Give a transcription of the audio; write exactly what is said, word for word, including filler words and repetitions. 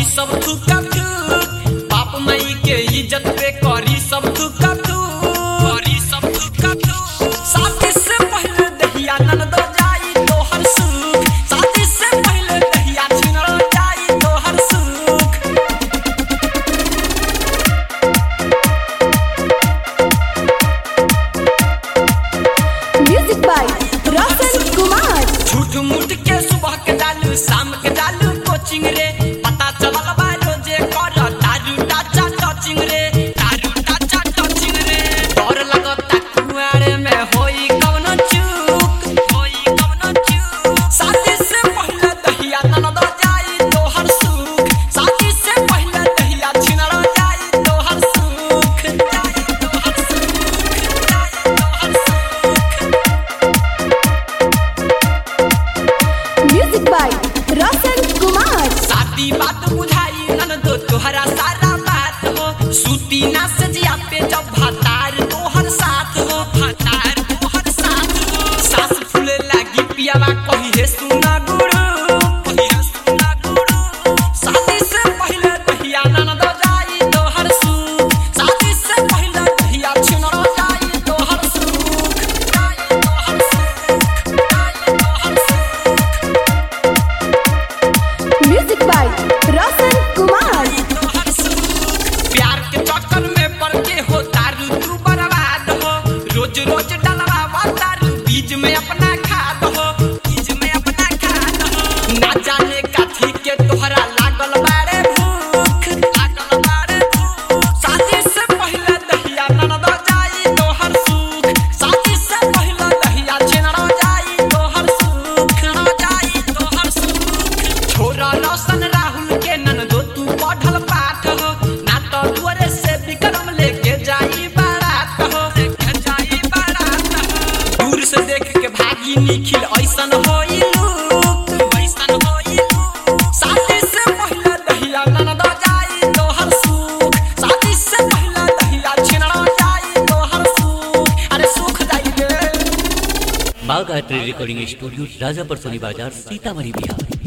करी सब थुका थुक, बाप माई के इज्जत पे करी सब थुका थुक, करी सब थुका थुक। शादी से पहले दहिया ननद जाई तोहर सुख, शादी से पहले दहिया छिनड़ जाई तोहर सुख। Music by Roshan Kumar. झूठ मूठ के सुबह के डालू शाम के डालू कोचिंग रे, पता चलल बा रोजे कर दारू टाचा टचिंग रे, दारू टाचा टचिंग रे। डर लगता कुआरे में होई कवनो चूक, होई कवनो चूक। शादी से पहले दहिया ननद जाई तोहर सुख, शादी से पहले दहिया छिनड़ जाई तोहर सुख, जाई तोहर सुख, जाई तोहर सुख। Music by Roshan Kumar. शादी बात बुझाई ननदो तोहरा सारा बात हो, सूती ना सजिया पे जब भातार तोहर साथ हो, भातार तोहर साथ हो। सास फूले लागी पियावा कही हे सुना गुरु, कही हे सुना गुरु। शादी से पहले दहिया ननद जाई तोहर सुख, शादी से पहले दहिया छिनड़ जाई तोहर सुख, जाई तोहर सुख, जाई तोहर सुख। Music by Roshan Kumar. प्यार के चक्कर में पड़ के हो दारू तू बर्बाद हो, रोज रोज डलवावा दारू बीज में अपना खाद हो, बीज में अपना खाद हो। ना जाने काठी के तोहरा लागल बारे भूख, लागल बारे भूख। शादी से पहले दहिया ननद जाई तोहर सुख, शादी से पहले दहिया छिनड़ जाई तोहर सुख, छिनड़ जाई तोहर सुख। छोरा रोशन राहुल के ननदो तू पढ़ल पाठ हो, ना तो दुआरे से विक्रम लेके जाई बारात हो, लेके जाई बारात हो। दूर से देख के भागी निखिल ऐसन होई लूक, ऐसन होई लूक। शादी से पहले दहिया ननद जाई तोहर सुख, शादी से पहले दहिया छिनड़ जाई तोहर सुख, अरे सुख जाई गे। माँ गायत्री रिकॉर्डिंग स्टूडियो, राजापुर सोनी बाजार, सीतामढ़ी, बिहार।